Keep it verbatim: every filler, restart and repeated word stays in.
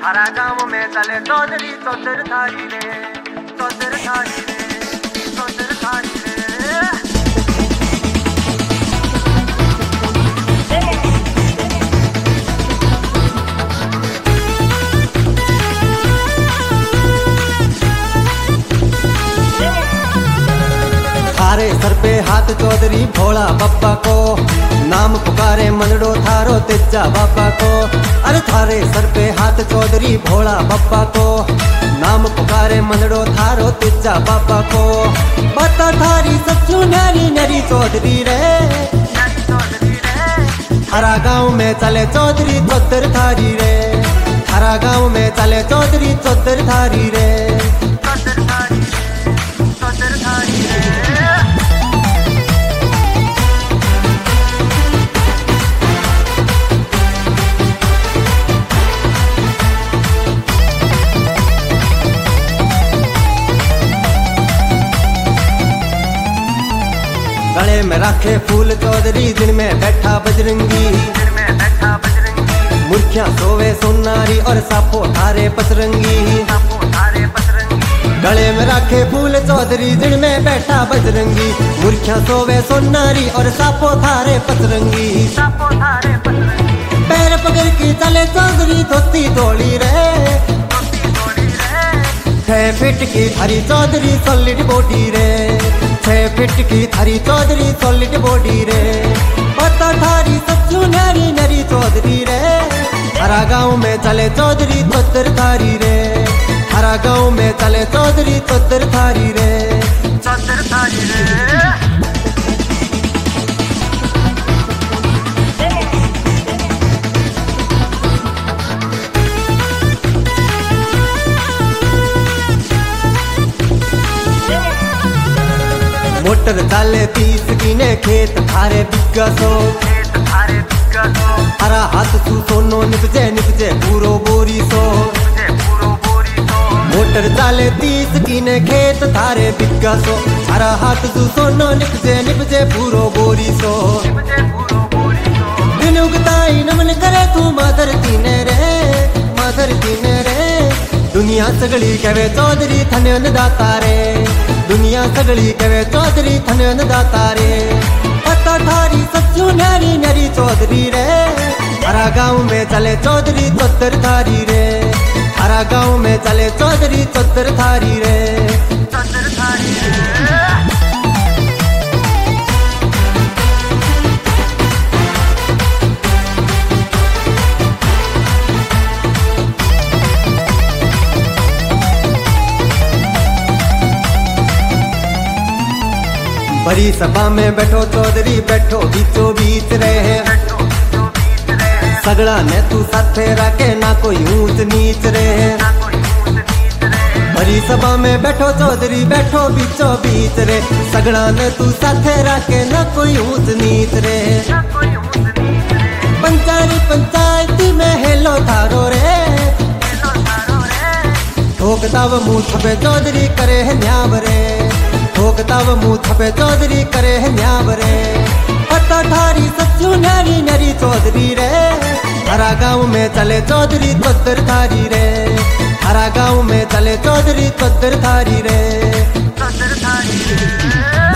हरा गाँव में चले चौधरी चौधर थारी रे, चौधर थारी रे, चौधर थारी रे। थारे सर पे हाथ चौधरी भोला बप्पा को, नाम पुकारे मनडो थारो तेजा बापा को। अरे थारे सर पे हाथ चौधरी भोला बप्पा को, नाम पुकारे मनडो थारो तेजा बापा को। बता थारी सच्चू नारी नरी चौधरी रे, हरा गाँव में चले चौधरी चौधर थारी रे, हरा गाँव में चले चौधरी चौधर थारी रे, चौधर थारी रे, चौधर थारी रे। गले में रखे फूल चौधरी, दिन में बैठा बजरंगी, दिन में बैठा बजरंगी। मूर्खियां सोवे सोनारी और सापो थारे पतरंगी, सापो थारे पतरंगी। गले में रखे फूल चौधरी, दिन में बैठा बजरंगी, मूर्खियां सोवे सोनारी और सापो थारे पतरंगी, सापो थारे पतरंगी। पैर पकड़ के चले चौधरी धोती धोली रे, धोती धोली रे। छह फीट की थारी चौधरी सॉलिड बॉडी रे, छह फीट की थारी चौधरी सॉलिड बॉडी रे। पता थारी सच्चू नारी नरी चौधरी रे, हरा गाँव में चले चौधरी चौधर थारी रे, हरा गाँव में चले चौधरी चौधर थारी रे, चौधर थारी रे। मोटर चाले तीस कीने खेत थारे बिग्गा सो, खेत थारे बिग्गा सो। हरा हाथ तू सोनो निपजे निपजे पूरो बोरी सो, निपजे पूरो बोरी सो। मोटर चाले तीस कीने खेत थारे बिग्गा सो, हरा हाथ तू सोनो निपजे निपजे पूरो बोरी सो, निपजे पूरो बोरी सो। दिन उगताई नमन करे तू माधर तीने रे, माधर तीने रे। दुनिया सगली कहे चौधरी थने अन्नदाता रे, दुनिया सगली कहे चौधरी थने अन्नदाता रे। पता थारी सच्चू नारी नरी चौधरी रे, हरा गाँव में चले चौधरी चौधर थारी रे, हरा गाँव में चले चौधरी चौधर थारी रे, चौधर थारी रे। बड़ी सभा में बैठो चौधरी बैठो बीचो बीच रहे, बैठो बीचो बीच रे। सगड़ा ने तू साथे रखे ना कोई ऊंच नीच रहे, ना कोई ऊंच नीच रे। बड़ी सभा में बैठो चौधरी बैठो बीचो बीच रे, सगड़ा ने तू साथे रखे ना कोई ऊंच नीच रे, ना कोई ऊंच नीच रे। पंचायती पंचायती में हेलो थारो रे, हेलो थारो रे। ठोकता वो मुंह छपे चौधरी करे है न्याव रे, ठोकता वो मुंह छपे चौधरी करे है न्याव रे। पता थारी सच्चू नारी नरी चौधरी रे, हरा गाँव में चले चौधरी चौधर थारी रे, हरा गाँव में चले चौधरी चौधर थारी रे, चौधर थारी रे।